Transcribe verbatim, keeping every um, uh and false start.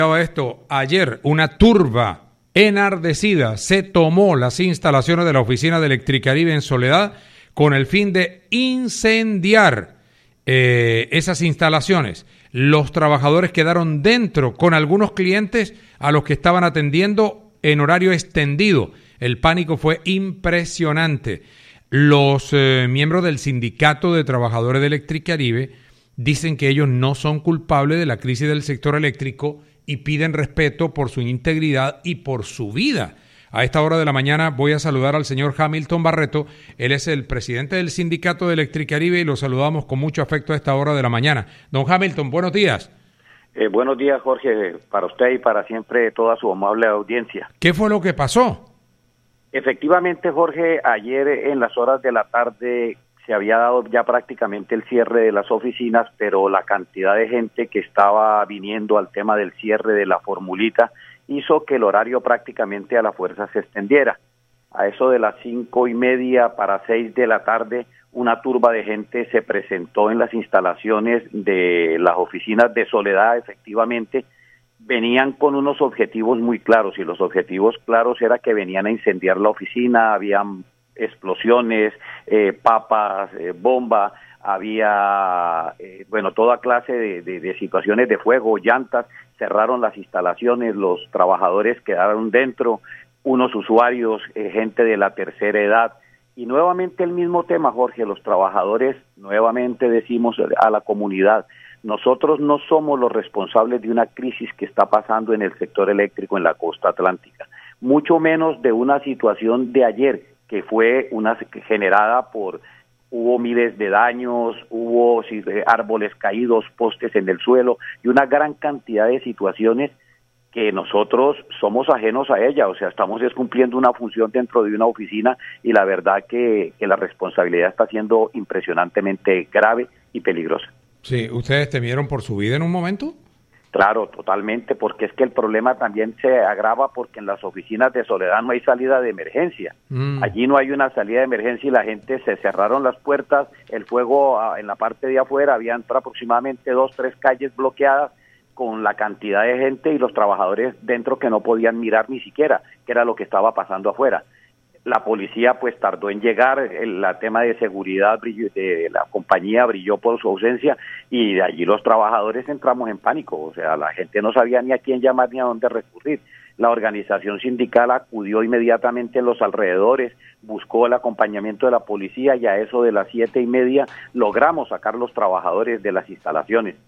Esto, ayer una turba enardecida se tomó las instalaciones de la oficina de Electricaribe en Soledad con el fin de incendiar eh, esas instalaciones. Los trabajadores quedaron dentro con algunos clientes a los que estaban atendiendo en horario extendido. El pánico fue impresionante. Los eh, miembros del Sindicato de Trabajadores de Electricaribe dicen que ellos no son culpables de la crisis del sector eléctrico y piden respeto por su integridad y por su vida. A esta hora de la mañana voy a saludar al señor Hamilton Barreto. Él es el presidente del Sindicato de Electricaribe y lo saludamos con mucho afecto a esta hora de la mañana. Don Hamilton, buenos días. Eh, buenos días, Jorge, para usted y para siempre toda su amable audiencia. ¿Qué fue lo que pasó? Efectivamente, Jorge, ayer en las horas de la tarde se había dado ya prácticamente el cierre de las oficinas, pero la cantidad de gente que estaba viniendo al tema del cierre de la formulita hizo que el horario prácticamente a la fuerza se extendiera. A eso de las cinco y media para seis de la tarde, una turba de gente se presentó en las instalaciones de las oficinas de Soledad. Efectivamente, venían con unos objetivos muy claros, y los objetivos claros era que venían a incendiar la oficina. Habían explosiones, eh, papas, eh, bomba, había, eh, bueno, toda clase de, de, de situaciones de fuego, llantas. Cerraron las instalaciones, los trabajadores quedaron dentro, unos usuarios, eh, gente de la tercera edad, y nuevamente el mismo tema, Jorge, los trabajadores, nuevamente decimos a la comunidad, nosotros no somos los responsables de una crisis que está pasando en el sector eléctrico en la costa atlántica, mucho menos de una situación de ayer, que fue una generada por, hubo miles de daños, hubo árboles caídos, postes en el suelo y una gran cantidad de situaciones que nosotros somos ajenos a ella, o sea, estamos cumpliendo una función dentro de una oficina y la verdad que, que la responsabilidad está siendo impresionantemente grave y peligrosa. Sí, ¿ustedes temieron por su vida en un momento? Claro, totalmente, porque es que el problema también se agrava porque en las oficinas de Soledad no hay salida de emergencia. Mm. Allí no hay una salida de emergencia y la gente se cerraron las puertas, el fuego en la parte de afuera, habían aproximadamente dos, tres calles bloqueadas con la cantidad de gente y los trabajadores dentro que no podían mirar ni siquiera qué era lo que estaba pasando afuera. La policía pues tardó en llegar, el la tema de seguridad brilló, de la compañía brilló por su ausencia y de allí los trabajadores entramos en pánico, o sea, la gente no sabía ni a quién llamar ni a dónde recurrir. La organización sindical acudió inmediatamente en los alrededores, buscó el acompañamiento de la policía y a eso de las siete y media logramos sacar los trabajadores de las instalaciones.